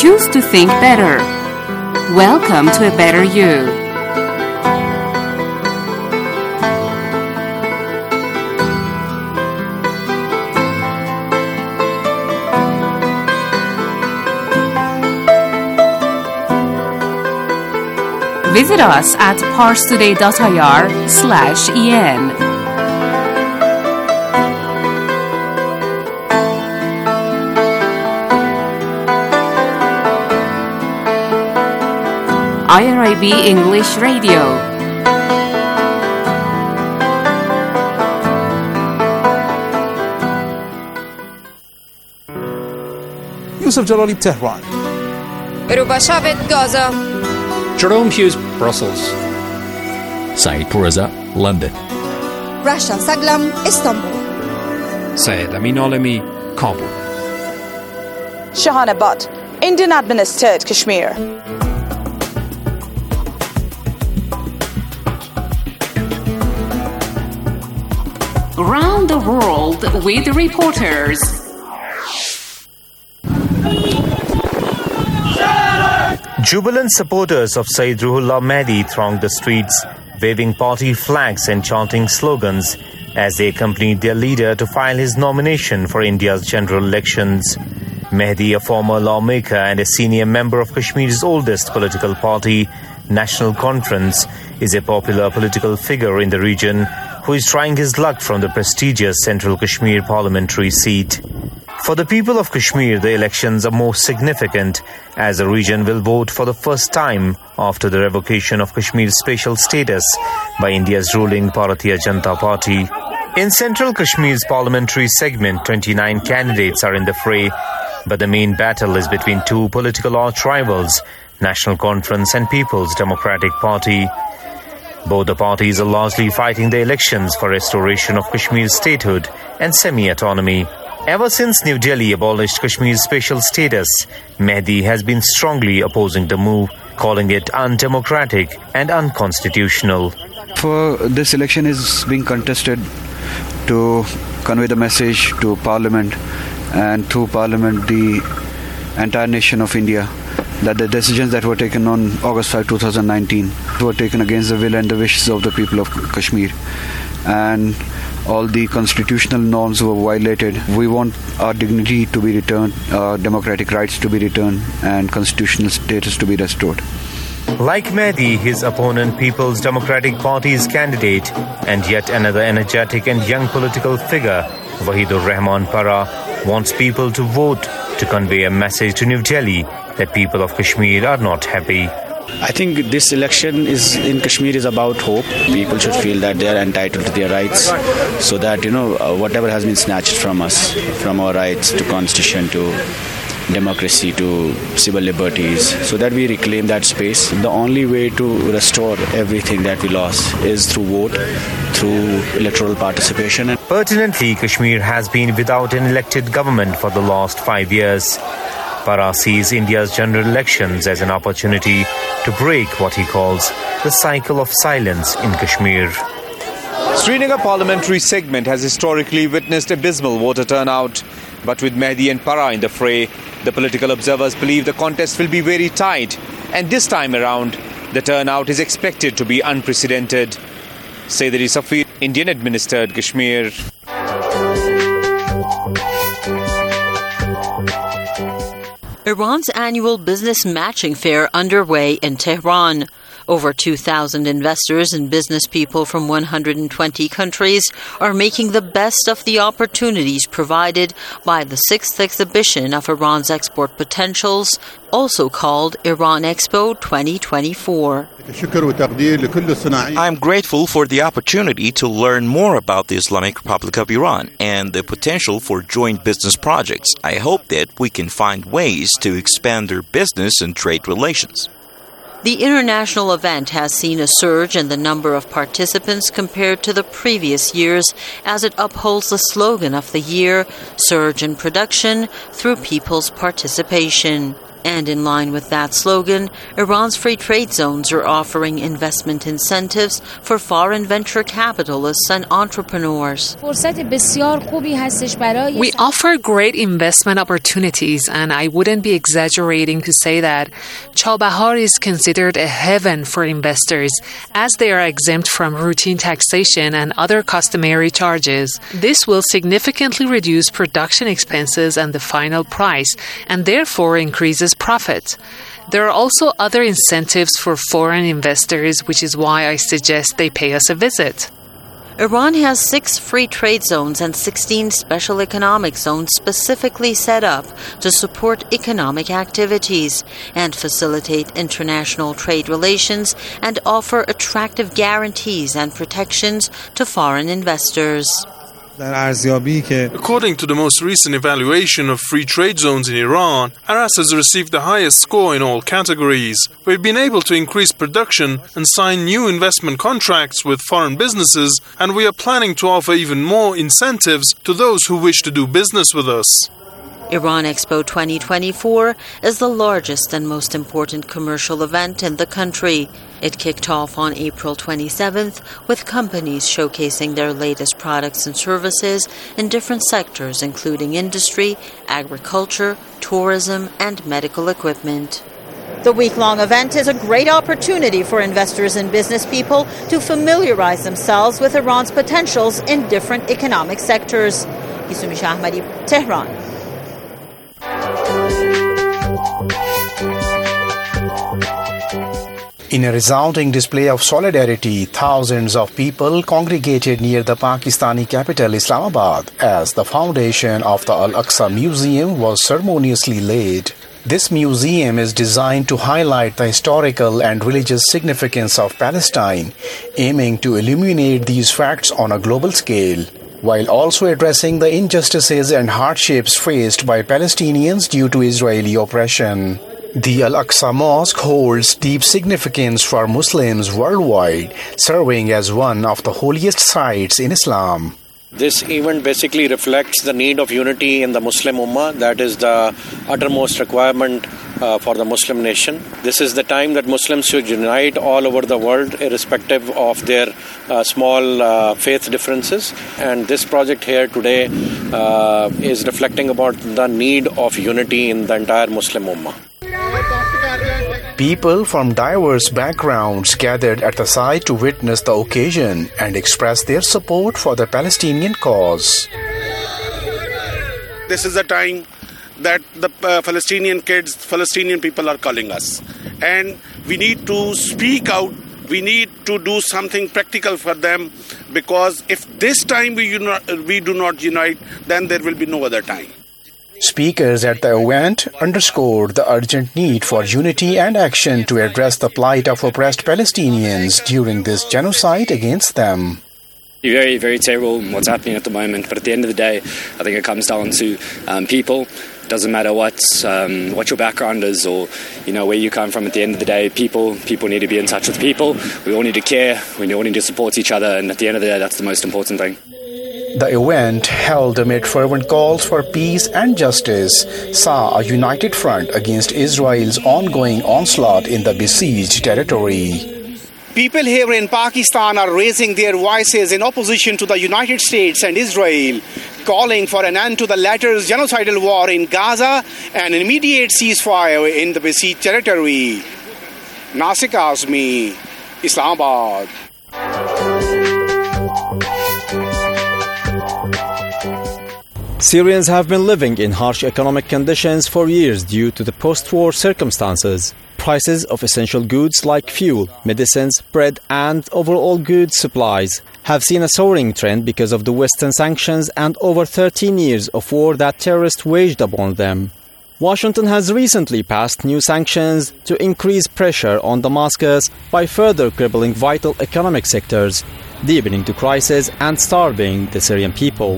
Choose to think better. Welcome to a better you. Visit us at parstoday.ir/en. IRIB English Radio. Yusuf Jalali, Tehran. Rubashavit, Gaza. Jerome Hughes, Brussels. Saeed Pourreza, London. Rasha Saglam, Istanbul. Syed Amin Alami, Kabul. Shahana Butt, Indian administered Kashmir. Around the world with reporters. Jubilant supporters of Sayyid Ruhollah Mehdi thronged the streets, waving party flags and chanting slogans as they accompanied their leader to file his nomination for India's general elections. Mehdi, a former lawmaker and a senior member of Kashmir's oldest political party, National Conference, is a popular political figure in the region who is trying his luck from the prestigious Central Kashmir parliamentary seat. For the people of Kashmir, the elections are most significant as the region will vote for the first time after the revocation of Kashmir's special status by India's ruling Bharatiya Janata Party. In Central Kashmir's parliamentary segment, 29 candidates are in the fray, but the main battle is between two political arch-rivals, National Conference and People's Democratic Party. Both the parties are largely fighting the elections for restoration of Kashmir's statehood and semi-autonomy. Ever since New Delhi abolished Kashmir's special status, Mehdi has been strongly opposing the move, calling it undemocratic and unconstitutional. For this election is being contested to convey the message to Parliament and through Parliament the entire nation of India that the decisions that were taken on August 5, 2019 were taken against the will and the wishes of the people of Kashmir. And all the constitutional norms were violated. We want our dignity to be returned, our democratic rights to be returned, and constitutional status to be restored. Like Mehdi, his opponent, People's Democratic Party's candidate, and yet another energetic and young political figure, Wahidur Rahman Para, wants people to vote to convey a message to New Delhi that people of Kashmir are not happy. I think this election in Kashmir is about hope. People should feel that they are entitled to their rights, so that whatever has been snatched from us, from our rights to constitution, to democracy, to civil liberties, so that we reclaim that space. The only way to restore everything that we lost is through vote, through electoral participation. Pertinently, Kashmir has been without an elected government for the last 5 years. Para sees India's general elections as an opportunity to break what he calls the cycle of silence in Kashmir. Srinagar parliamentary segment has historically witnessed abysmal voter turnout. But with Mehdi and Para in the fray, the political observers believe the contest will be very tight. And this time around, the turnout is expected to be unprecedented. Saidari Safir, Indian administered Kashmir. Iran's annual business matching fair underway in Tehran. Over 2,000 investors and business people from 120 countries are making the best of the opportunities provided by the 6th exhibition of Iran's export potentials, also called Iran Expo 2024. I am grateful for the opportunity to learn more about the Islamic Republic of Iran and the potential for joint business projects. I hope that we can find ways to expand their business and trade relations. The international event has seen a surge in the number of participants compared to the previous years as it upholds the slogan of the year, surge in production through people's participation. And in line with that slogan, Iran's free trade zones are offering investment incentives for foreign venture capitalists and entrepreneurs. We offer great investment opportunities, and I wouldn't be exaggerating to say that Chabahar is considered a heaven for investors, as they are exempt from routine taxation and other customary charges. This will significantly reduce production expenses and the final price, and therefore increases profit. There are also other incentives for foreign investors, which is why I suggest they pay us a visit. Iran has 6 free trade zones and 16 special economic zones specifically set up to support economic activities and facilitate international trade relations and offer attractive guarantees and protections to foreign investors. According to the most recent evaluation of free trade zones in Iran, Aras has received the highest score in all categories. We've been able to increase production and sign new investment contracts with foreign businesses, and we are planning to offer even more incentives to those who wish to do business with us. Iran Expo 2024 is the largest and most important commercial event in the country. It kicked off on April 27th with companies showcasing their latest products and services in different sectors, including industry, agriculture, tourism, and medical equipment. The week-long event is a great opportunity for investors and business people to familiarize themselves with Iran's potentials in different economic sectors. Isumi Shahmadi, Tehran. In a resounding display of solidarity, thousands of people congregated near the Pakistani capital Islamabad as the foundation of the Al-Aqsa Museum was ceremoniously laid. This museum is designed to highlight the historical and religious significance of Palestine, aiming to illuminate these facts on a global scale, while also addressing the injustices and hardships faced by Palestinians due to Israeli oppression. The Al-Aqsa Mosque holds deep significance for Muslims worldwide, serving as one of the holiest sites in Islam. This event basically reflects the need of unity in the Muslim Ummah. That is the uttermost requirement for the Muslim nation. This is the time that Muslims should unite all over the world, irrespective of their small faith differences. And this project here today is reflecting about the need of unity in the entire Muslim Ummah. People from diverse backgrounds gathered at the site to witness the occasion and express their support for the Palestinian cause. This is the time that the Palestinian people are calling us. And we need to speak out. We need to do something practical for them, because if this time we do not unite, then there will be no other time. Speakers at the event underscored the urgent need for unity and action to address the plight of oppressed Palestinians during this genocide against them. Very, very terrible what's happening at the moment, but at the end of the day, I think it comes down to people. It doesn't matter what your background is or where you come from. At the end of the day, people need to be in touch with people. We all need to care. We all need to support each other, and at the end of the day, that's the most important thing. The event, held amid fervent calls for peace and justice, saw a united front against Israel's ongoing onslaught in the besieged territory. People here in Pakistan are raising their voices in opposition to the United States and Israel, calling for an end to the latter's genocidal war in Gaza and an immediate ceasefire in the besieged territory. Nasik Azmi, Islamabad. Syrians have been living in harsh economic conditions for years due to the post-war circumstances. Prices of essential goods like fuel, medicines, bread, and overall goods supplies have seen a soaring trend because of the Western sanctions and over 13 years of war that terrorists waged upon them. Washington has recently passed new sanctions to increase pressure on Damascus by further crippling vital economic sectors, deepening the crisis and starving the Syrian people.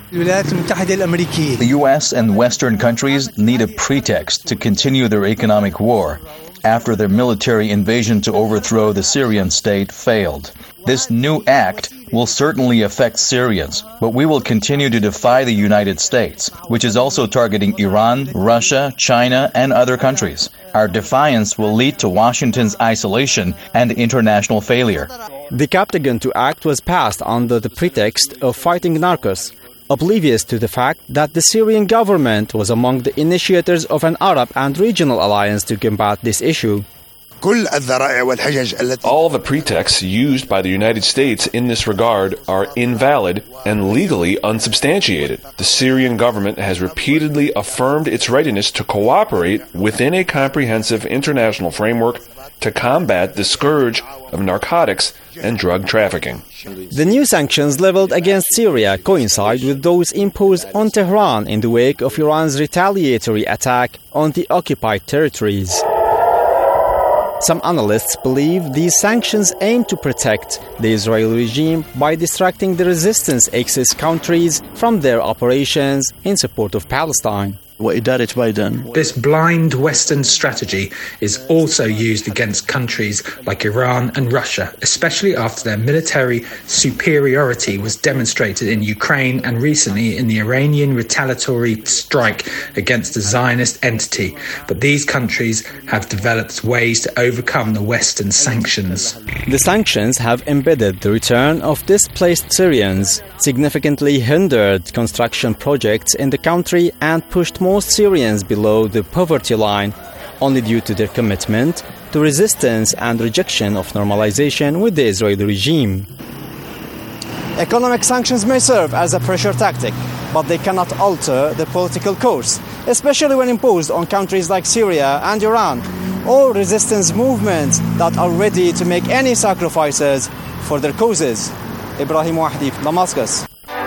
The U.S. and Western countries need a pretext to continue their economic war after their military invasion to overthrow the Syrian state failed. This new act will certainly affect Syrians, but we will continue to defy the United States, which is also targeting Iran, Russia, China, and other countries. Our defiance will lead to Washington's isolation and international failure. The Captagon to Act was passed under the pretext of fighting narcos, oblivious to the fact that the Syrian government was among the initiators of an Arab and regional alliance to combat this issue. All the pretexts used by the United States in this regard are invalid and legally unsubstantiated. The Syrian government has repeatedly affirmed its readiness to cooperate within a comprehensive international framework to combat the scourge of narcotics and drug trafficking. The new sanctions leveled against Syria coincide with those imposed on Tehran in the wake of Iran's retaliatory attack on the occupied territories. Some analysts believe these sanctions aim to protect the Israeli regime by distracting the resistance Axis countries from their operations in support of Palestine. This blind Western strategy is also used against countries like Iran and Russia, especially after their military superiority was demonstrated in Ukraine and recently in the Iranian retaliatory strike against the Zionist entity. But these countries have developed ways to overcome the Western sanctions. The sanctions have embedded the return of displaced Syrians, significantly hindered construction projects in the country, and pushed most Syrians below the poverty line, only due to their commitment to resistance and rejection of normalization with the Israeli regime. Economic sanctions may serve as a pressure tactic, but they cannot alter the political course, especially when imposed on countries like Syria and Iran, or resistance movements that are ready to make any sacrifices for their causes. Ibrahim Wahdi, Damascus.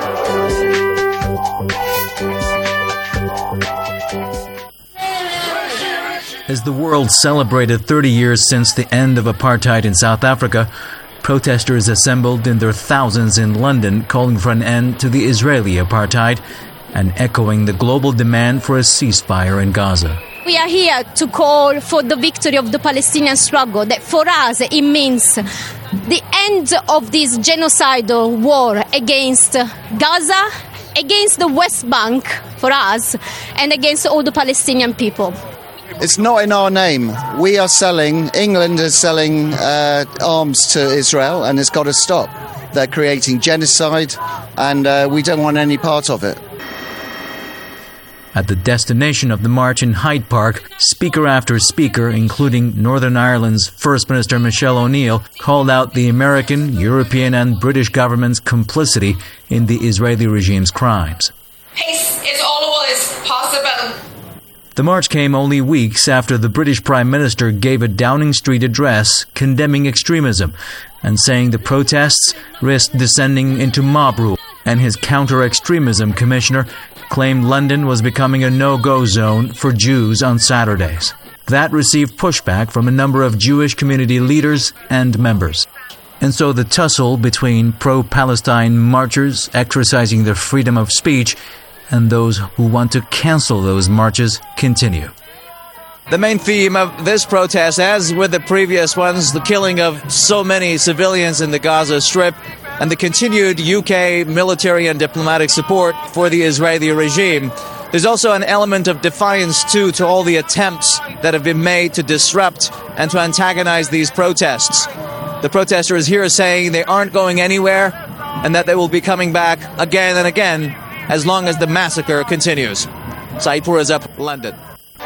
As the world celebrated 30 years since the end of apartheid in South Africa, protesters assembled in their thousands in London calling for an end to the Israeli apartheid and echoing the global demand for a ceasefire in Gaza. We are here to call for the victory of the Palestinian struggle. That for us it means the end of this genocidal war against Gaza, against the West Bank for us, and against all the Palestinian people. It's not in our name. England is selling arms to Israel, and it's got to stop. They're creating genocide, and we don't want any part of it. At the destination of the march in Hyde Park, speaker after speaker, including Northern Ireland's First Minister Michelle O'Neill, called out the American, European and British government's complicity in the Israeli regime's crimes. Peace is always possible. The march came only weeks after the British Prime Minister gave a Downing Street address condemning extremism and saying the protests risked descending into mob rule, and his counter-extremism commissioner claimed London was becoming a no-go zone for Jews on Saturdays. That received pushback from a number of Jewish community leaders and members. And so the tussle between pro-Palestine marchers exercising their freedom of speech and those who want to cancel those marches continue. The main theme of this protest, as with the previous ones, the killing of so many civilians in the Gaza Strip and the continued UK military and diplomatic support for the Israeli regime. There's also an element of defiance, too, to all the attempts that have been made to disrupt and to antagonize these protests. The protesters here are saying they aren't going anywhere and that they will be coming back again and again as long as the massacre continues. Saeed Pourazab, London.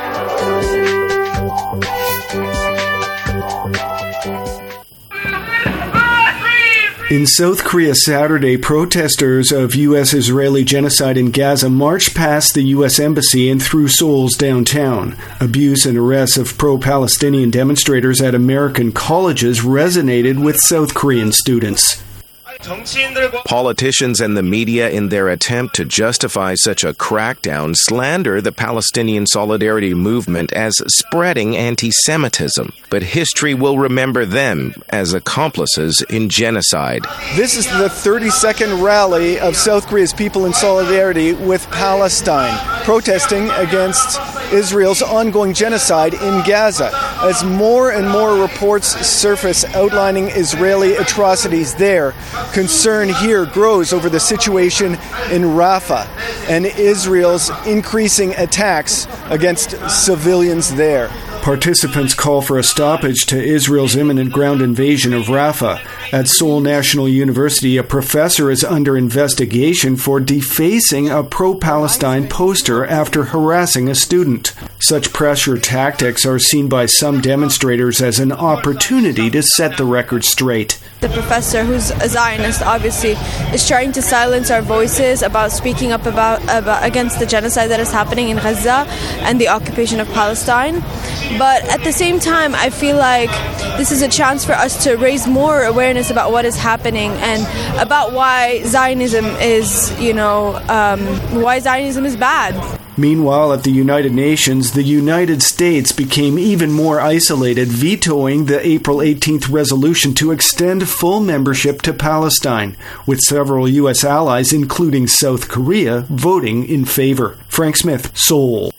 In South Korea Saturday, protesters of U.S.-Israeli genocide in Gaza marched past the U.S. Embassy and through Seoul's downtown. Abuse and arrests of pro-Palestinian demonstrators at American colleges resonated with South Korean students. Politicians and the media, in their attempt to justify such a crackdown, slander the Palestinian Solidarity Movement as spreading anti-Semitism. But history will remember them as accomplices in genocide. This is the 32nd rally of South Korea's people in solidarity with Palestine, protesting against Israel's ongoing genocide in Gaza. As more and more reports surface outlining Israeli atrocities there, concern here grows over the situation in Rafah and Israel's increasing attacks against civilians there. Participants call for a stoppage to Israel's imminent ground invasion of Rafah. At Seoul National University, a professor is under investigation for defacing a pro-Palestine poster after harassing a student. Such pressure tactics are seen by some demonstrators as an opportunity to set the record straight. The professor, who's a Zionist, obviously, is trying to silence our voices about speaking up about against the genocide that is happening in Gaza and the occupation of Palestine. But at the same time, I feel like this is a chance for us to raise more awareness about what is happening and about why Zionism is, why Zionism is bad. Meanwhile, at the United Nations, the United States became even more isolated, vetoing the April 18th resolution to extend full membership to Palestine, with several U.S. allies, including South Korea, voting in favor. Frank Smith, Seoul.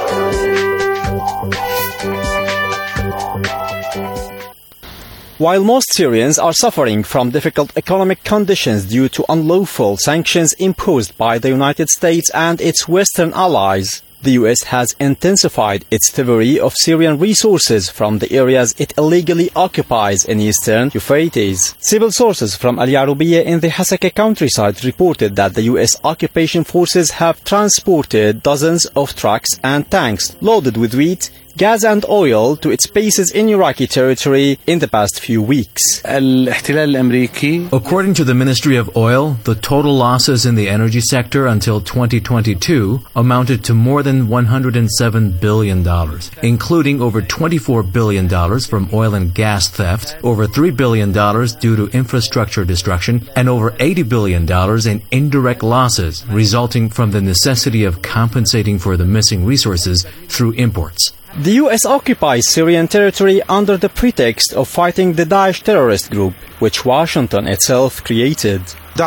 While most Syrians are suffering from difficult economic conditions due to unlawful sanctions imposed by the United States and its Western allies, the U.S. has intensified its thievery of Syrian resources from the areas it illegally occupies in eastern Euphrates. Civil sources from Al Yarubiyya in the Hasaka countryside reported that the U.S. occupation forces have transported dozens of trucks and tanks loaded with wheat, gas and oil to its bases in Iraqi territory in the past few weeks. According to the Ministry of Oil, the total losses in the energy sector until 2022 amounted to more than $107 billion, including over $24 billion from oil and gas theft, over $3 billion due to infrastructure destruction, and over $80 billion in indirect losses resulting from the necessity of compensating for the missing resources through imports. The U.S. occupies Syrian territory under the pretext of fighting the Daesh terrorist group, which Washington itself created.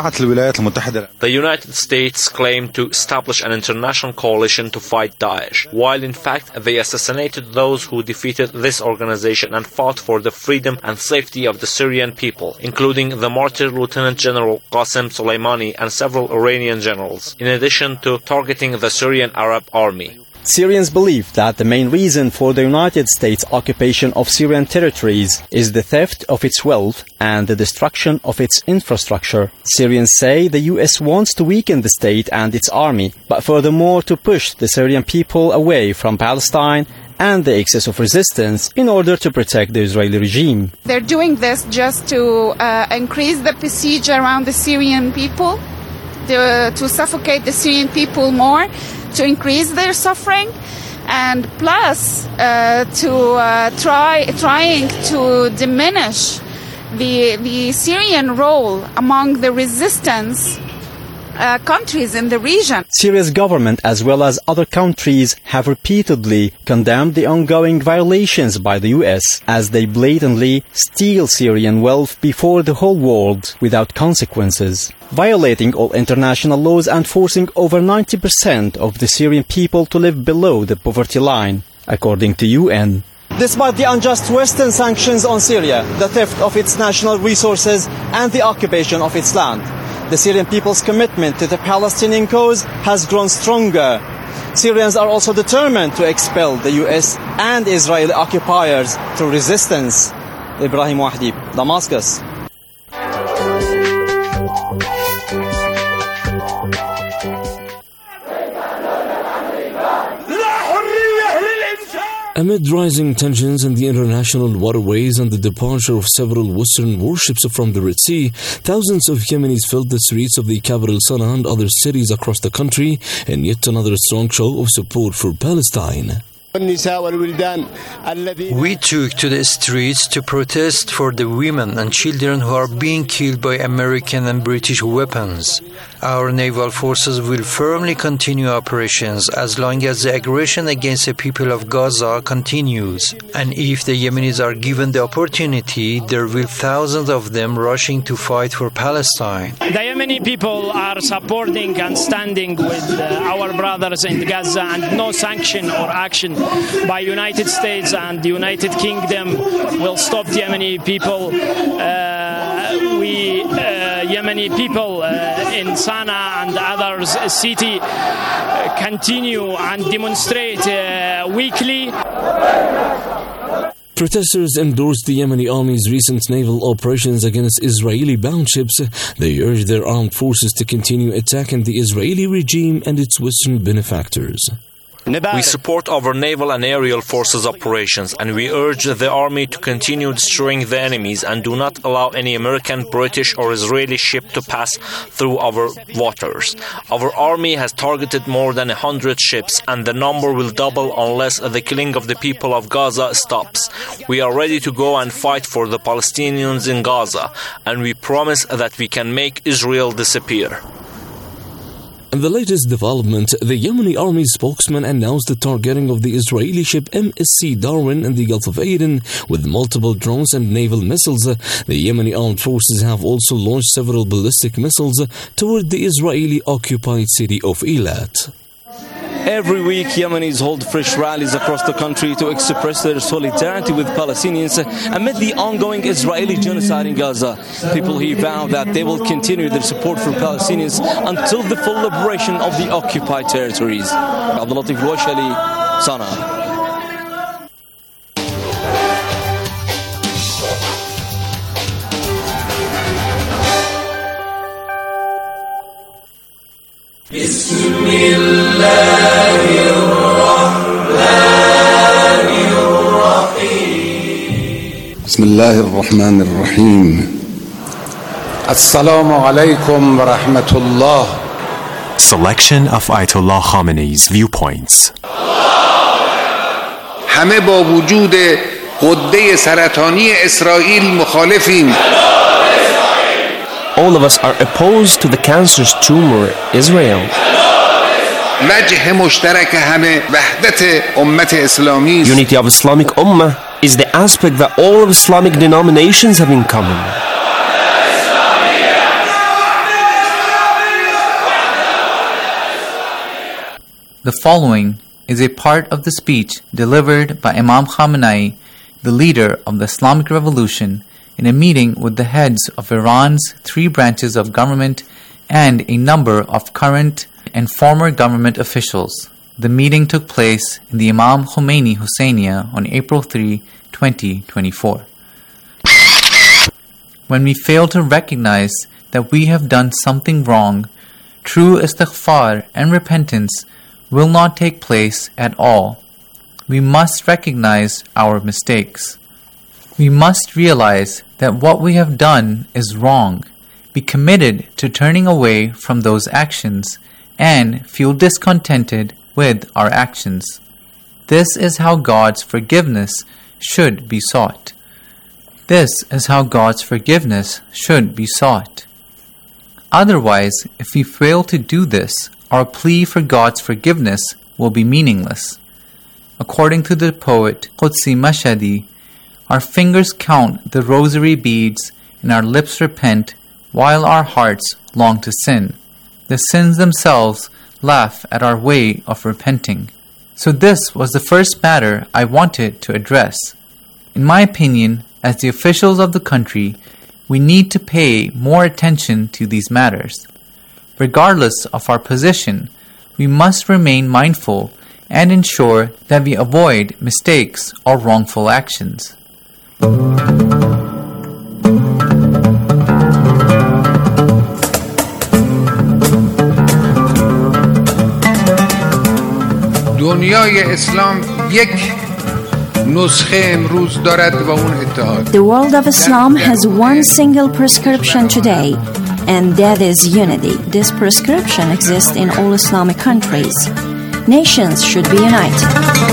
The United States claimed to establish an international coalition to fight Daesh, while in fact they assassinated those who defeated this organization and fought for the freedom and safety of the Syrian people, including the martyr Lieutenant General Qasem Soleimani and several Iranian generals, in addition to targeting the Syrian Arab Army. Syrians believe that the main reason for the United States occupation of Syrian territories is the theft of its wealth and the destruction of its infrastructure. Syrians say the U.S. wants to weaken the state and its army, but furthermore to push the Syrian people away from Palestine and the excess of resistance in order to protect the Israeli regime. They're doing this just to increase the besiege around the Syrian people, to suffocate the Syrian people more, to increase their suffering, and plus trying to diminish the Syrian role among the resistance countries in the region. Syria's government, as well as other countries, have repeatedly condemned the ongoing violations by the U.S. as they blatantly steal Syrian wealth before the whole world without consequences, violating all international laws and forcing over 90% of the Syrian people to live below the poverty line, according to UN. Despite the unjust Western sanctions on Syria, the theft of its national resources and the occupation of its land, the Syrian people's commitment to the Palestinian cause has grown stronger. Syrians are also determined to expel the US and Israeli occupiers through resistance. Ibrahim Wahdi, Damascus. Amid rising tensions in the international waterways and the departure of several Western warships from the Red Sea, thousands of Yemenis filled the streets of the capital Sana'a and other cities across the country in yet another strong show of support for Palestine. We took to the streets to protest for the women and children who are being killed by American and British weapons. Our naval forces will firmly continue operations as long as the aggression against the people of Gaza continues. And if the Yemenis are given the opportunity, there will thousands of them rushing to fight for Palestine. The Yemeni people are supporting and standing with our brothers in Gaza, and no sanction or action by United States and the United Kingdom will stop the Yemeni people. Yemeni people in Sana'a and others city continue and demonstrate weekly. Protesters endorsed the Yemeni army's recent naval operations against Israeli-bound ships. They urged their armed forces to continue attacking the Israeli regime and its Western benefactors. We support our naval and aerial forces operations, and we urge the army to continue destroying the enemies and do not allow any American, British or Israeli ship to pass through our waters. Our army has targeted more than 100 ships, and the number will double unless the killing of the people of Gaza stops. We are ready to go and fight for the Palestinians in Gaza, and we promise that we can make Israel disappear. In the latest development, the Yemeni army spokesman announced the targeting of the Israeli ship MSC Darwin in the Gulf of Aden with multiple drones and naval missiles. The Yemeni armed forces have also launched several ballistic missiles toward the Israeli-occupied city of Eilat. Every week, Yemenis hold fresh rallies across the country to express their solidarity with Palestinians amid the ongoing Israeli genocide in Gaza. People here vow that they will continue their support for Palestinians until the full liberation of the occupied territories. Abdul Latif Al-Washali, Sana'a. بسم الله الرحمن الرحيم بسم الله الرحمن الرحيم السلام عليكم ورحمة الله. Selection of Ayatollah Khamenei's viewpoints. همه با وجود غده سرطانی اسرائیل مخالفیم. All of us are opposed to the cancerous tumor, Israel. وجه مشترک همه وحدت امت اسلامی. Unity of Islamic Ummah is the aspect that all of Islamic denominations have in common. The following is a part of the speech delivered by Imam Khamenei, the leader of the Islamic Revolution, in a meeting with the heads of Iran's 3 branches of government and a number of current and former government officials. The meeting took place in the Imam Khomeini Husseiniya on April 3, 2024. When we fail to recognize that we have done something wrong, true istighfar and repentance will not take place at all. We must recognize our mistakes. We must realize that what we have done is wrong, be committed to turning away from those actions, and feel discontented with our actions. This is how God's forgiveness should be sought. This is how God's forgiveness should be sought. Otherwise, if we fail to do this, our plea for God's forgiveness will be meaningless. According to the poet Qudsi Mashhadi, our fingers count the rosary beads and our lips repent while our hearts long to sin. The sins themselves laugh at our way of repenting. So this was the first matter I wanted to address. In my opinion, as the officials of the country, we need to pay more attention to these matters. Regardless of our position, we must remain mindful and ensure that we avoid mistakes or wrongful actions. دنیای اسلام یک نسخه امروز دارد و اون اتحاد. The world of Islam has one single prescription today, and that is unity. This prescription exists in all Islamic countries. Nations should be united.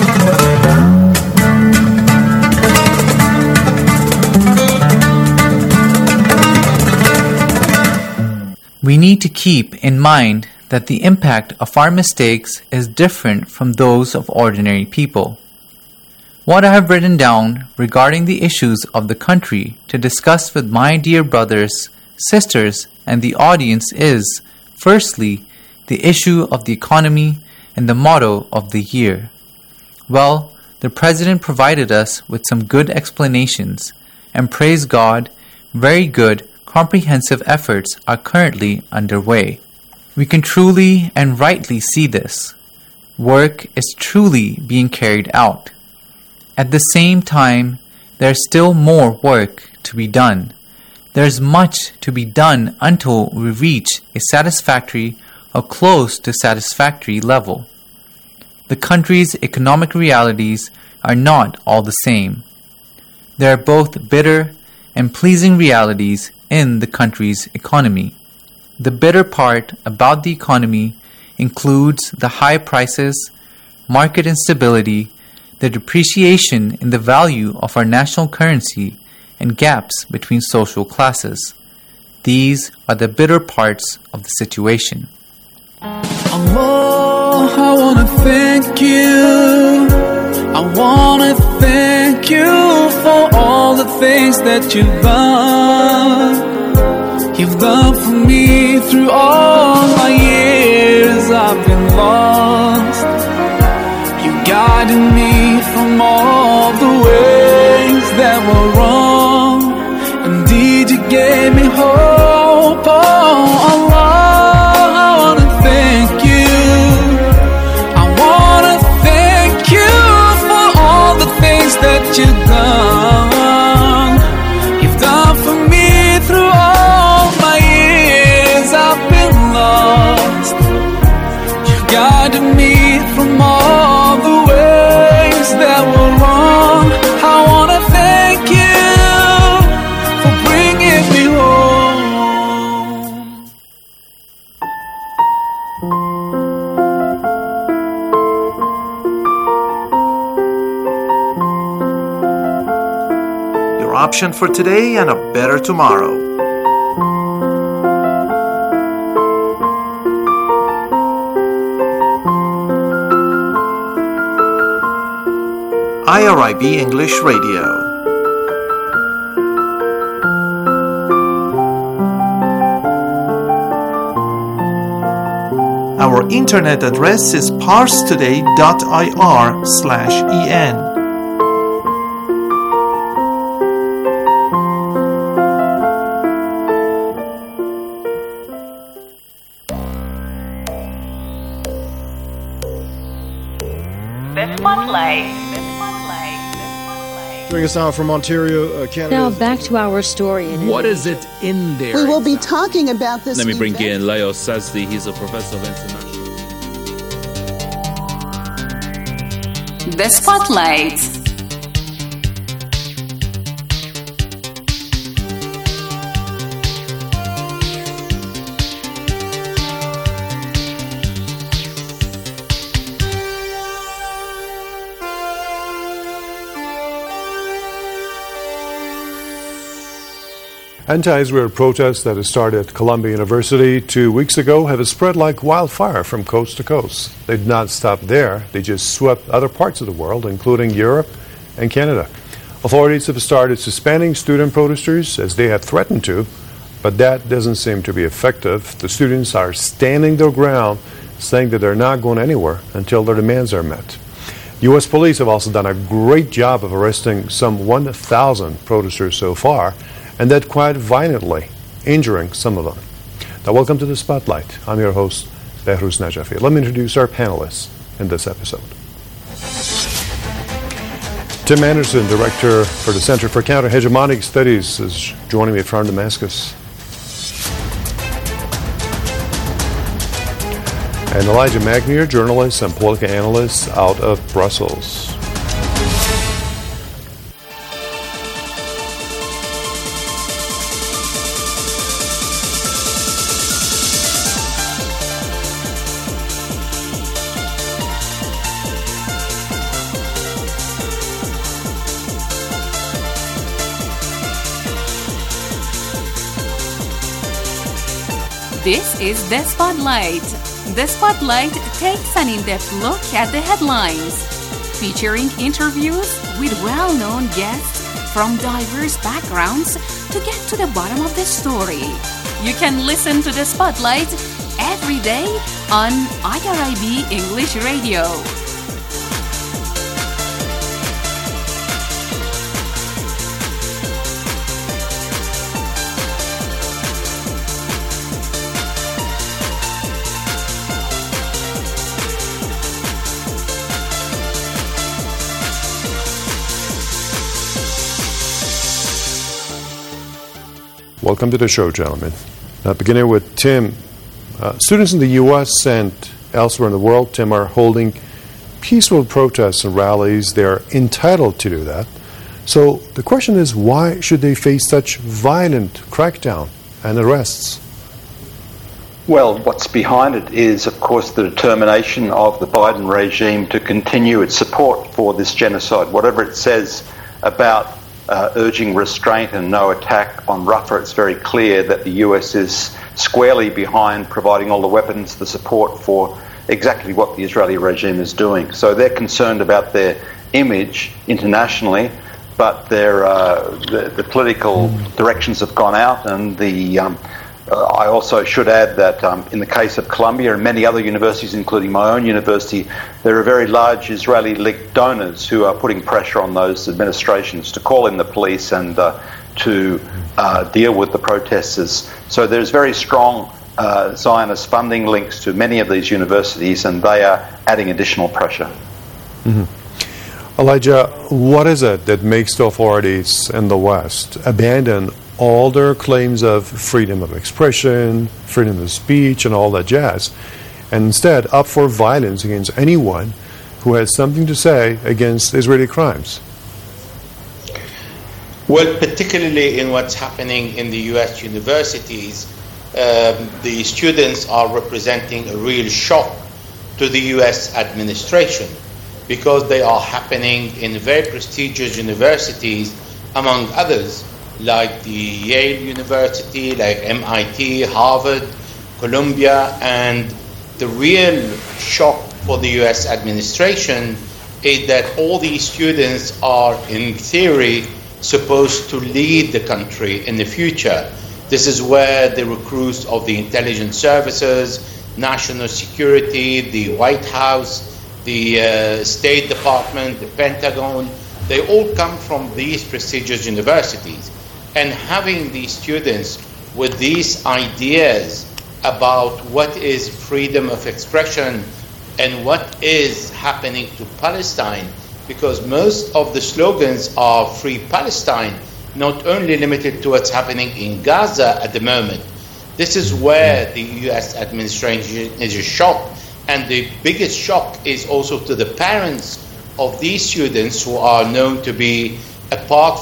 We need to keep in mind that the impact of our mistakes is different from those of ordinary people. What I have written down regarding the issues of the country to discuss with my dear brothers, sisters, and the audience is, firstly, the issue of the economy and the motto of the year. Well, the President provided us with some good explanations, and praise God, very good, comprehensive efforts are currently underway. We can truly and rightly see this. Work is truly being carried out. At the same time, there's still more work to be done. There's much to be done until we reach a satisfactory or close to satisfactory level. The country's economic realities are not all the same. There are both bitter and pleasing realities in the country's economy. The bitter part about the economy includes the high prices, market instability, the depreciation in the value of our national currency, and gaps between social classes. These are the bitter parts of the situation. Allah, I want to thank you. I want to thank you for all the things that you've done. You've done for me through all my years I've been lost. You guided me from all the ways that were wrong. Indeed, you gave me hope. Oh, Allah, I want to thank you. I want to thank you for all the things that you've done. You've done for me through all my years I've been lost. You guided me from all the ways that were wrong. I want to thank you for bringing me home. Your option for today and a better tomorrow. IRIB English Radio. Our internet address is parstoday.ir/en. The Spotlight. Bring us out from Ontario, Canada. Now back to our story. What is it in there? We will be talking about this. Let me bring event. in Leo Sazdi. He's a professor of international. The Spotlight. Anti-Israel protests that had started at Columbia University 2 weeks ago have spread like wildfire from coast to coast. They did not stop there. They just swept other parts of the world, including Europe and Canada. Authorities have started suspending student protesters as they had threatened to, but that doesn't seem to be effective. The students are standing their ground, saying that they're not going anywhere until their demands are met. U.S. police have also done a great job of arresting some 1,000 protesters so far, and that quite violently, injuring some of them. Now, welcome to the Spotlight. I'm your host, Behruz Najafi. Let me introduce our panelists in this episode. Tim Anderson, Director for the Center for Counter-Hegemonic Studies, is joining me from Damascus. And Elijah Magnier, journalist and political analyst out of Brussels. This is The Spotlight. The Spotlight takes an in-depth look at the headlines, featuring interviews with well-known guests from diverse backgrounds to get to the bottom of the story. You can listen to The Spotlight every day on IRIB English Radio. Welcome to the show, gentlemen. Now, beginning with Tim, students in the U.S. and elsewhere in the world, Tim, are holding peaceful protests and rallies. They're entitled to do that. So the question is, why should they face such violent crackdown and arrests? Well, what's behind it is, of course, the determination of the Biden regime to continue its support for this genocide. Whatever it says about urging restraint and no attack on Rafah, it's very clear that the US is squarely behind providing all the weapons, the support for exactly what the Israeli regime is doing. So they're concerned about their image internationally, but the political directions have gone out, and I also should add that in the case of Columbia and many other universities, including my own university, there are very large Israeli-linked donors who are putting pressure on those administrations to call in the police and to deal with the protesters. So there's very strong Zionist funding links to many of these universities, and they are adding additional pressure. Mm-hmm. Elijah, what is it that makes the authorities in the West abandon all their claims of freedom of expression, freedom of speech, and all that jazz, and instead opt for violence against anyone who has something to say against Israeli crimes? Well, particularly in what's happening in the U.S. universities, the students are representing a real shock to the U.S. administration because they are happening in very prestigious universities, among others, like the Yale University, like MIT, Harvard, Columbia, and the real shock for the US administration is that all these students are, in theory, supposed to lead the country in the future. This is where the recruits of the intelligence services, national security, the White House, the State Department, the Pentagon, they all come from these prestigious universities. And having these students with these ideas about what is freedom of expression and what is happening to Palestine, because most of the slogans are Free Palestine, not only limited to what's happening in Gaza at the moment. This is where the US administration is shocked, and the biggest shock is also to the parents of these students who are known to be a part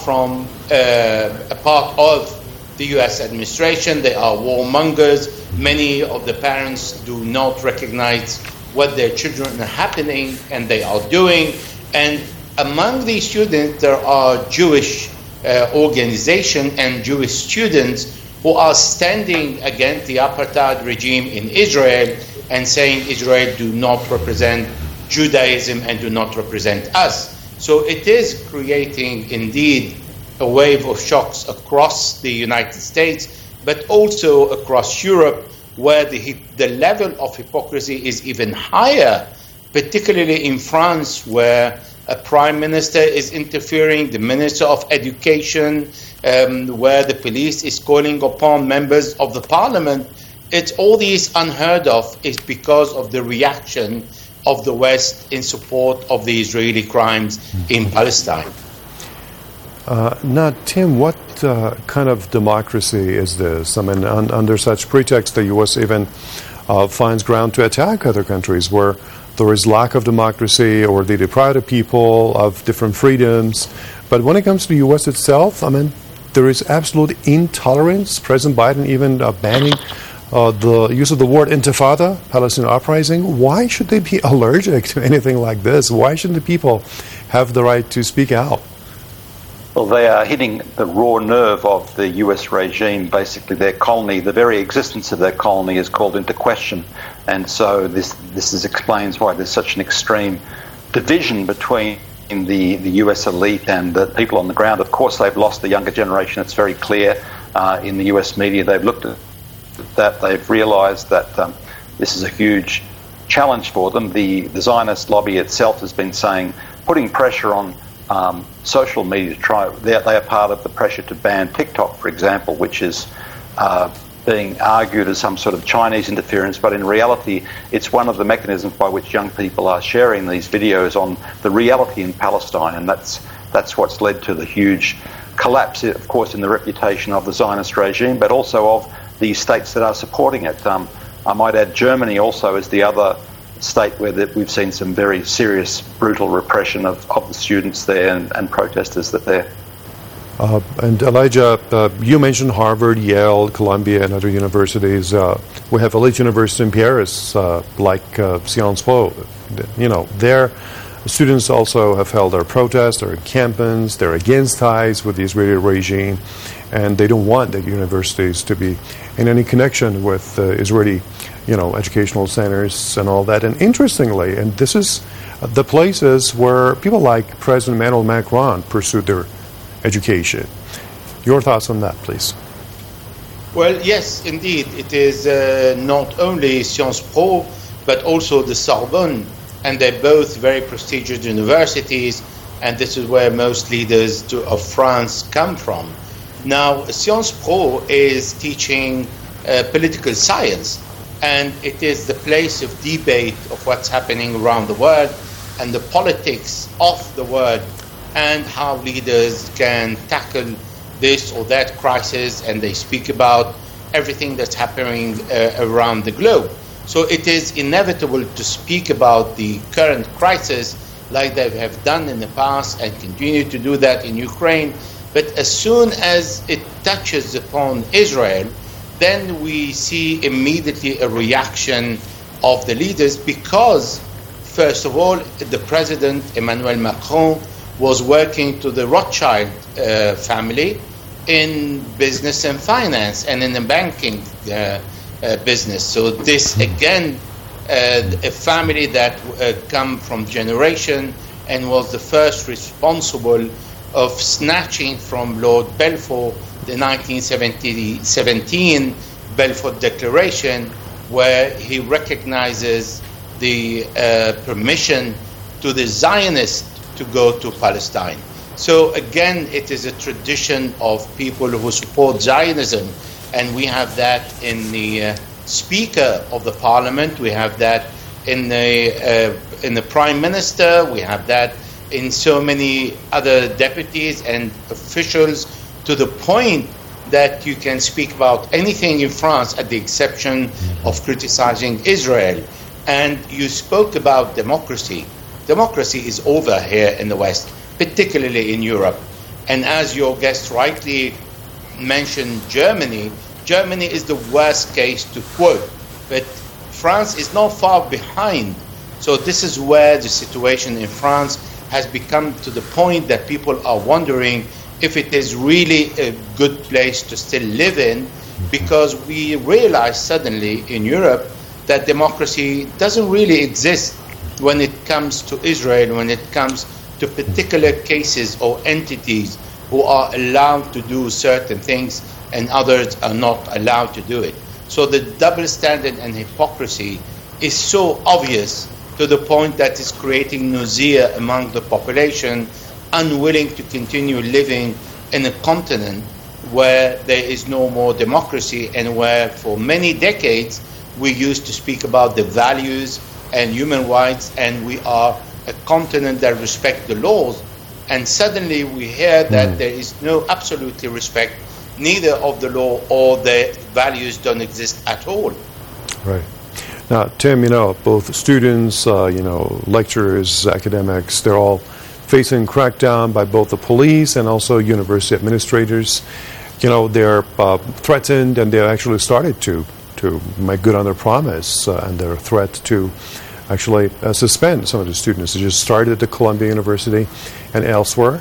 of the U.S. administration. They are warmongers. Many of the parents do not recognize what their children are happening and they are doing. And among these students, there are Jewish organizations and Jewish students who are standing against the apartheid regime in Israel and saying Israel do not represent Judaism and do not represent us. So it is creating, indeed, a wave of shocks across the United States, but also across Europe, where the level of hypocrisy is even higher, particularly in France, where a prime minister is interfering, the minister of education, where the police is calling upon members of the parliament. It's all these unheard of is because of the reaction of the West in support of the Israeli crimes in Palestine. Now, Tim, what kind of democracy is this? I mean, under such pretext, the U.S. even finds ground to attack other countries where there is lack of democracy or they deprive the people of different freedoms. But when it comes to the U.S. itself, I mean, there is absolute intolerance. President Biden even banning the use of the word intifada, Palestinian uprising. Why should they be allergic to anything like this? Why shouldn't the people have the right to speak out? Well, they are hitting the raw nerve of the US regime. Basically, their colony, the very existence of their colony is called into question. And so this explains why there's such an extreme division between the US elite and the people on the ground. Of course, they've lost the younger generation. It's very clear in the US media. They've looked at that. They've realised that this is a huge challenge for them. The Zionist lobby itself has been saying, putting pressure on social media to try. They are part of the pressure to ban TikTok, for example, which is being argued as some sort of Chinese interference, but in reality it's one of the mechanisms by which young people are sharing these videos on the reality in Palestine, and that's what's led to the huge collapse, of course, in the reputation of the Zionist regime, but also of the states that are supporting it. I might add Germany also is the other state where we've seen some very serious, brutal repression of the students there and protesters that there. And Elijah, you mentioned Harvard, Yale, Columbia, and other universities. We have elite universities in Paris, like Sciences Po. You know, their students also have held their protests, their campaigns, they're against ties with the Israeli regime, and they don't want the universities to be in any connection with Israeli, educational centers and all that. And interestingly, and this is the places where people like President Emmanuel Macron pursued their education. Your thoughts on that, please? Well, yes, indeed. It is not only Sciences Po, but also the Sorbonne, and they're both very prestigious universities, and this is where most leaders of France come from. Now, Sciences Po is teaching political science, and it is the place of debate of what's happening around the world and the politics of the world, and how leaders can tackle this or that crisis, and they speak about everything that's happening around the globe. So it is inevitable to speak about the current crisis like they have done in the past and continue to do that in Ukraine. But as soon as it touches upon Israel, then we see immediately a reaction of the leaders because, first of all, the President Emmanuel Macron was working to the Rothschild family in business and finance and in the banking business. So this, again, a family that come from generation and was the first responsible of snatching from Lord Balfour the 1917 Balfour Declaration, where he recognizes the permission to the Zionists to go to Palestine. So again, it is a tradition of people who support Zionism, and we have that in the Speaker of the Parliament, we have that in the Prime Minister, we have that in so many other deputies and officials, to the point that you can speak about anything in France at the exception of criticizing Israel. And you spoke about democracy. Democracy is over here in the West, particularly in Europe. And as your guest rightly mentioned, Germany is the worst case to quote, but France is not far behind. So this is where the situation in France has become to the point that people are wondering if it is really a good place to still live in, because we realize suddenly in Europe that democracy doesn't really exist when it comes to Israel, when it comes to particular cases or entities who are allowed to do certain things and others are not allowed to do it. So the double standard and hypocrisy is so obvious to the point that it's creating nausea among the population, unwilling to continue living in a continent where there is no more democracy and where for many decades we used to speak about the values and human rights, and we are a continent that respects the laws, and suddenly we hear that there is no absolutely respect neither of the law or the values don't exist at all. Right. Now, Tim, both students, lecturers, academics, they're all facing crackdown by both the police and also university administrators. They're threatened, and they actually started to make good on their promise and their threat to actually suspend some of the students. They just started at the Columbia University and elsewhere.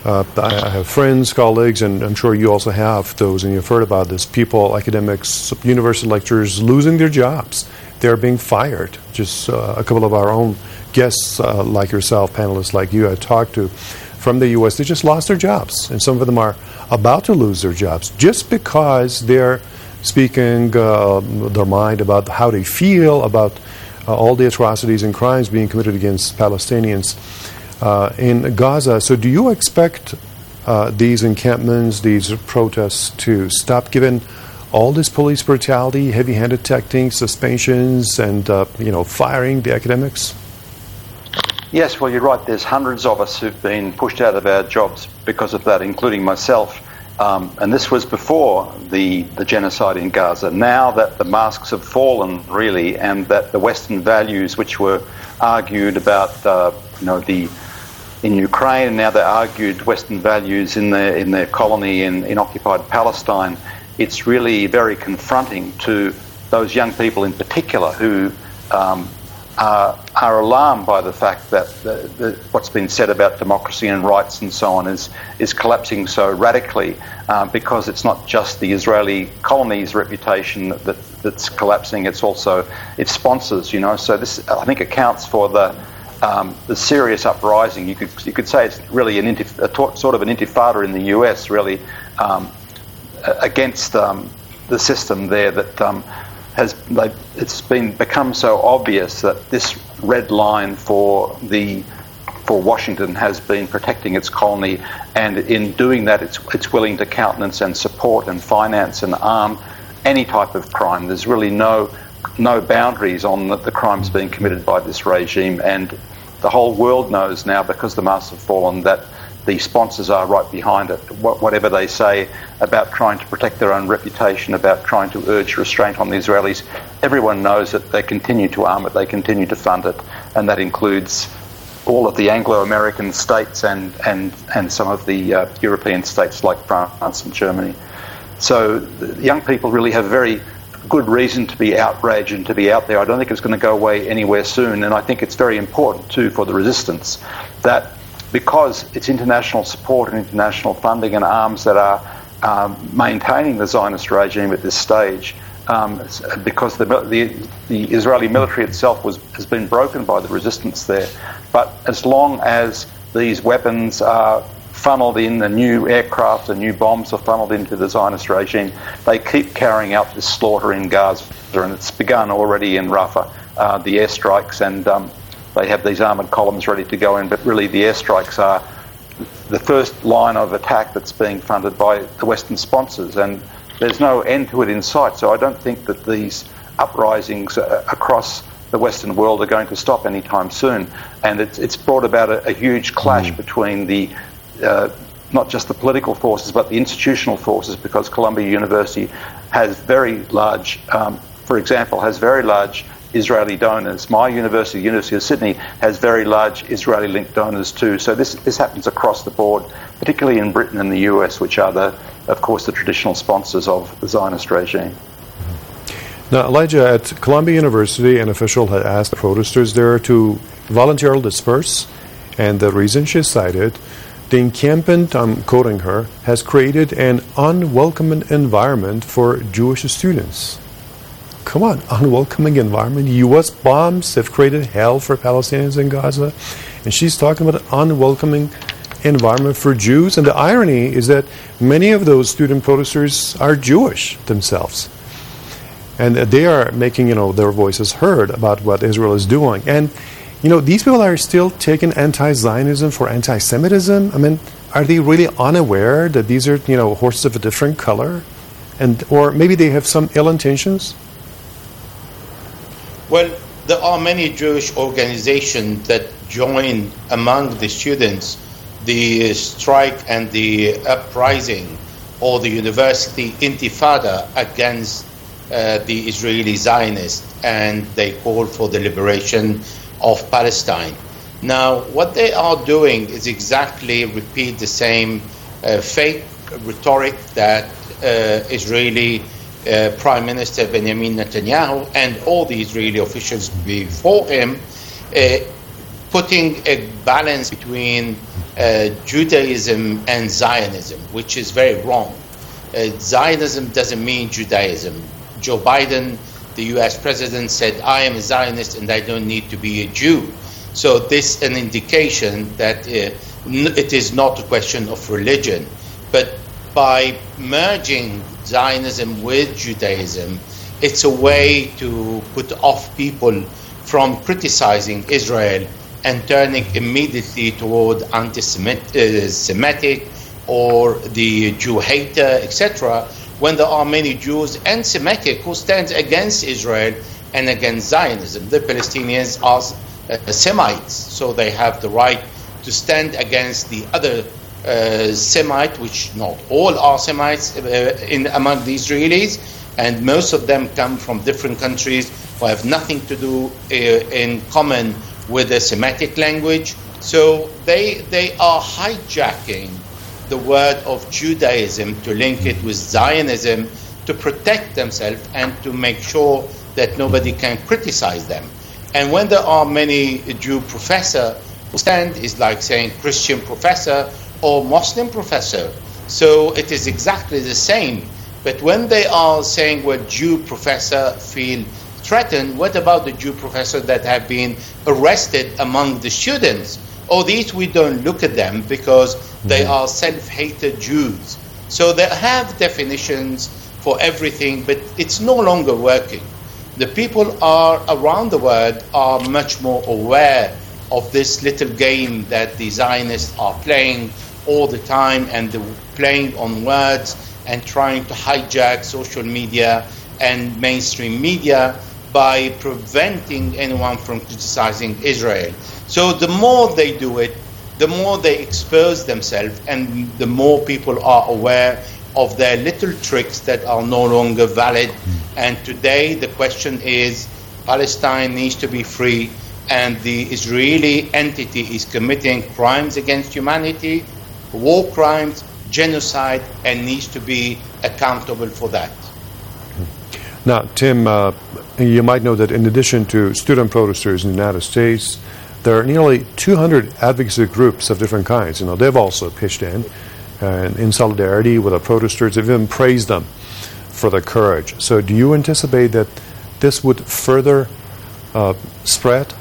I have friends, colleagues, and I'm sure you also have those, and you've heard about this. People, academics, university lecturers losing their jobs. They're being fired. Just a couple of our own guests, like yourself, panelists like you, I talked to from the U.S., they just lost their jobs. And some of them are about to lose their jobs just because they're speaking their mind about how they feel about all the atrocities and crimes being committed against Palestinians in Gaza. So do you expect these encampments, these protests to stop given all this police brutality, heavy-handed techniques, suspensions, and firing the academics? Yes, well, you're right. There's hundreds of us who've been pushed out of our jobs because of that, including myself. And this was before the genocide in Gaza. Now that the masks have fallen, really, and that the Western values which were argued about, in Ukraine, and now they argued Western values in their colony in occupied Palestine, it's really very confronting to those young people in particular who are alarmed by the fact that what's been said about democracy and rights and so on is collapsing so radically, because it's not just the Israeli colony's reputation that's collapsing, it's also its sponsors, So this, I think, accounts for the serious uprising. You could say it's really sort of an intifada in the US, really, against the system there that it's become so obvious that this red line for Washington has been protecting its colony, and in doing that it's willing to countenance and support and finance and arm any type of crime. There's really no boundaries on the crimes being committed by this regime, and the whole world knows now, because the masks have fallen, that the sponsors are right behind it. Whatever they say about trying to protect their own reputation, about trying to urge restraint on the Israelis, everyone knows that they continue to arm it, they continue to fund it, and that includes all of the Anglo-American states and some of the European states like France and Germany. So the young people really have very good reason to be outraged and to be out there. I don't think it's going to go away anywhere soon, and I think it's very important too for the resistance that, because it's international support and international funding and arms that are maintaining the Zionist regime at this stage, because the Israeli military itself has been broken by the resistance there. But as long as these weapons are funneled in, the new aircraft and new bombs are funneled into the Zionist regime, they keep carrying out this slaughter in Gaza, and it's begun already in Rafah, the airstrikes, and they have these armoured columns ready to go in, but really the airstrikes are the first line of attack that's being funded by the Western sponsors, and there's no end to it in sight. So I don't think that these uprisings across the Western world are going to stop anytime soon, and it's brought about a huge clash between the not just the political forces but the institutional forces, because Columbia University has very large, for example, has very large Israeli donors. My university, the University of Sydney, has very large Israeli-linked donors too. So this happens across the board, particularly in Britain and the US, which are, of course, the traditional sponsors of the Zionist regime. Now, Elijah, at Columbia University, an official had asked protesters there to voluntarily disperse, and the reason she cited, the encampment, I'm quoting her, has created an unwelcoming environment for Jewish students. Come on, unwelcoming environment. U.S. bombs have created hell for Palestinians in Gaza, and she's talking about an unwelcoming environment for Jews. And the irony is that many of those student protesters are Jewish themselves, and they are making their voices heard about what Israel is doing. And these people are still taking anti-Zionism for anti-Semitism. I mean, are they really unaware that these are horses of a different color, or maybe they have some ill intentions? Well, there are many Jewish organizations that join among the students the strike and the uprising, or the university intifada against the Israeli Zionists, and they call for the liberation of Palestine. Now, what they are doing is exactly repeat the same fake rhetoric that Israeli Prime Minister Benjamin Netanyahu and all the Israeli officials before him putting a balance between Judaism and Zionism, which is very wrong. Zionism doesn't mean Judaism. Joe Biden, the US president, said, I am a Zionist and I don't need to be a Jew. So this is an indication that it is not a question of religion. But by merging Zionism with Judaism, it's a way to put off people from criticizing Israel and turning immediately toward anti-Semitic or the Jew hater, etc., when there are many Jews and Semitic who stand against Israel and against Zionism. The Palestinians are Semites, so they have the right to stand against the other Semite, which not all are Semites among the Israelis, and most of them come from different countries who have nothing to do in common with the Semitic language. So they are hijacking the word of Judaism to link it with Zionism to protect themselves and to make sure that nobody can criticize them. And when there are many Jew professors who stand, is like saying Christian professor or Muslim professor. So it is exactly the same. But when they are saying, well, Jew professor feel threatened, what about the Jew professors that have been arrested among the students? Oh, these we don't look at them because they are self-hated Jews. So they have definitions for everything, but it's no longer working. The people are around the world are much more aware of this little game that the Zionists are playing all the time, and they're playing on words and trying to hijack social media and mainstream media by preventing anyone from criticizing Israel. So the more they do it, the more they expose themselves, and the more people are aware of their little tricks that are no longer valid. And today the question is, Palestine needs to be free, and the Israeli entity is committing crimes against humanity, war crimes, genocide, and needs to be accountable for that. Now, Tim, you might know that in addition to student protesters in the United States, there are nearly 200 advocacy groups of different kinds. You know, they've also pitched in solidarity with the protesters. They've even praised them for their courage. So do you anticipate that this would further spread?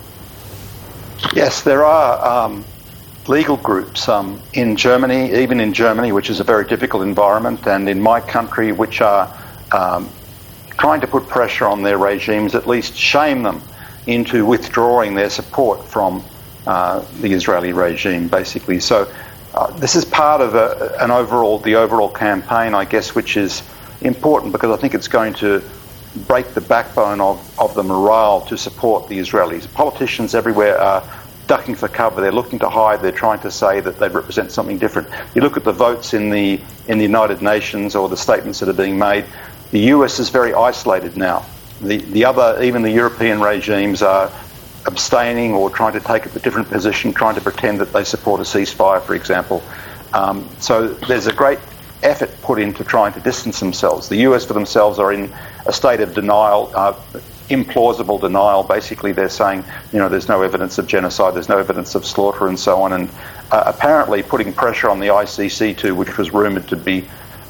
Yes, there are legal groups in Germany, even in Germany, which is a very difficult environment, and in my country, which are trying to put pressure on their regimes, at least shame them into withdrawing their support from the Israeli regime, basically. So this is part of the overall campaign, I guess, which is important because I think it's going to break the backbone of the morale to support the Israelis. Politicians everywhere are ducking for cover. They're looking to hide. They're trying to say that they represent something different. You look at the votes in the United Nations or the statements that are being made. The US is very isolated now. Even the European regimes are abstaining or trying to take a different position, trying to pretend that they support a ceasefire, for example. So there's a great effort put into trying to distance themselves. The US for themselves are in a state of denial, implausible denial. Basically, they're saying, there's no evidence of genocide, there's no evidence of slaughter and so on, and apparently putting pressure on the ICC too, which was rumoured to be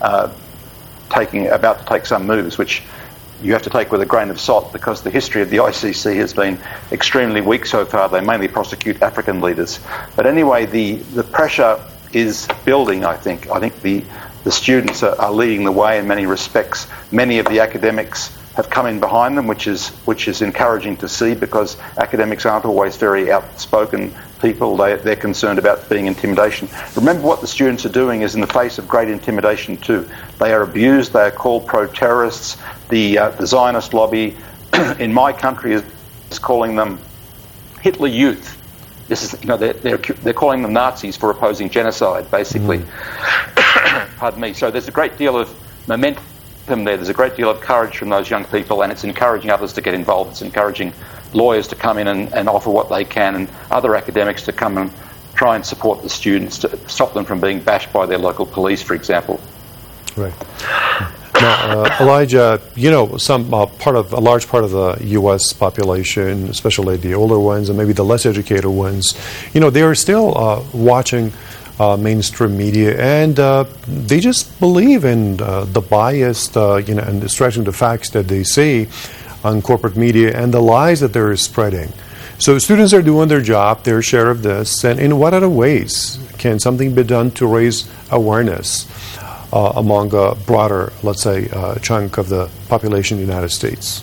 about to take some moves, which you have to take with a grain of salt because the history of the ICC has been extremely weak so far. They mainly prosecute African leaders. But anyway, the pressure is building, I think. I think the students are leading the way in many respects. Many of the academics have come in behind them, which is encouraging to see because academics aren't always very outspoken people. They're concerned about being intimidation. Remember, what the students are doing is in the face of great intimidation too. They are abused. They are called pro-terrorists. The Zionist lobby in my country is calling them Hitler Youth. This is, they're calling them Nazis for opposing genocide, basically. Pardon me. So there's a great deal of momentum there. There's a great deal of courage from those young people, and it's encouraging others to get involved. It's encouraging lawyers to come in and offer what they can, and other academics to come and try and support the students to stop them from being bashed by their local police, for example. Right. Now, Elijah, some a large part of the U.S. population, especially the older ones and maybe the less educated ones, they are still watching mainstream media, and they just believe in the biased, and stretching the facts that they see on corporate media and the lies that they're spreading. So students are doing their job, their share of this, and in what other ways can something be done to raise awareness among a broader, let's say, chunk of the population in the United States?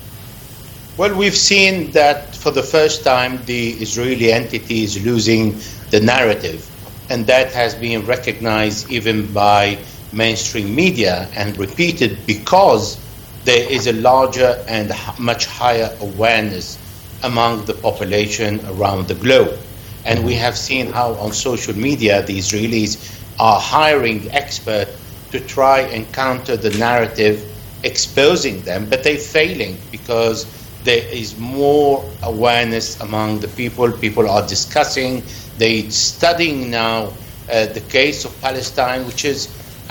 Well, we've seen that for the first time the Israeli entity is losing the narrative, and that has been recognized even by mainstream media and repeated because there is a larger and much higher awareness among the population around the globe. And we have seen how on social media the Israelis are hiring experts to try and counter the narrative, exposing them, but they're failing because there is more awareness among the people. People are discussing, they're studying now the case of Palestine, which is,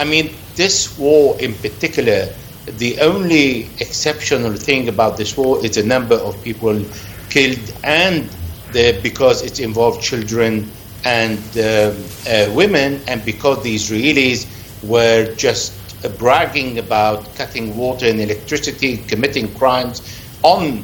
this war in particular, the only exceptional thing about this war is the number of people killed, and because it involved children and women, and because the Israelis were just bragging about cutting water and electricity, committing crimes on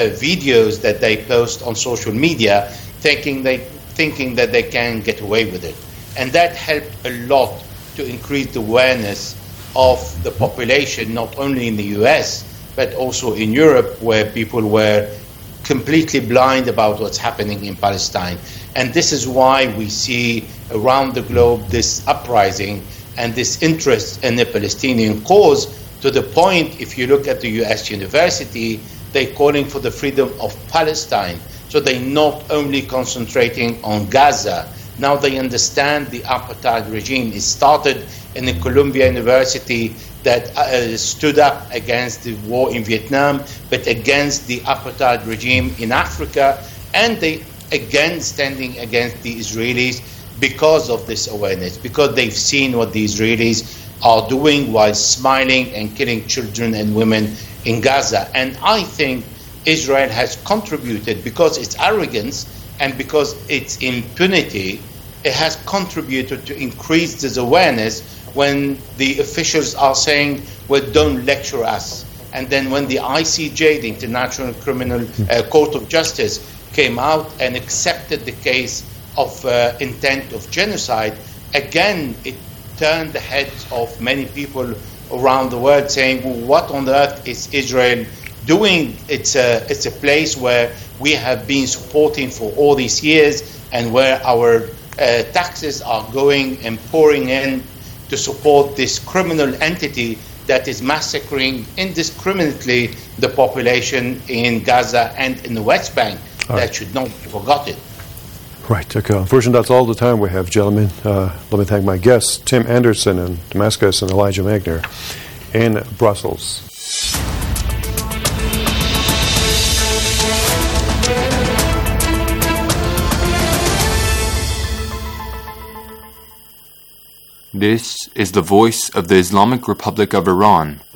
videos that they post on social media, thinking that they can get away with it. And that helped a lot to increase the awareness of the population, not only in the US, but also in Europe, where people were completely blind about what's happening in Palestine. And this is why we see around the globe this uprising and this interest in the Palestinian cause, to the point, if you look at the US university, they're calling for the freedom of Palestine. So they're not only concentrating on Gaza. Now they understand the apartheid regime. It started in the Columbia University that stood up against the war in Vietnam, but against the apartheid regime in Africa, and they again standing against the Israelis because of this awareness, because they've seen what the Israelis are doing while smiling and killing children and women in Gaza. And I think Israel has contributed, because its arrogance and because its impunity, it has contributed to increase this awareness when the officials are saying, well, don't lecture us. And then when the ICJ, the International Criminal Court of Justice, came out and accepted the case of intent of genocide, again, it turned the heads of many people around the world, saying, well, what on earth is Israel doing? It's a place where we have been supporting for all these years, and where our taxes are going and pouring in to support this criminal entity that is massacring indiscriminately the population in Gaza and in the West Bank. That should not be forgotten. Right. Okay. Unfortunately, that's all the time we have, gentlemen. Let me thank my guests, Tim Anderson in Damascus and Elijah Magner in Brussels. This is the voice of the Islamic Republic of Iran.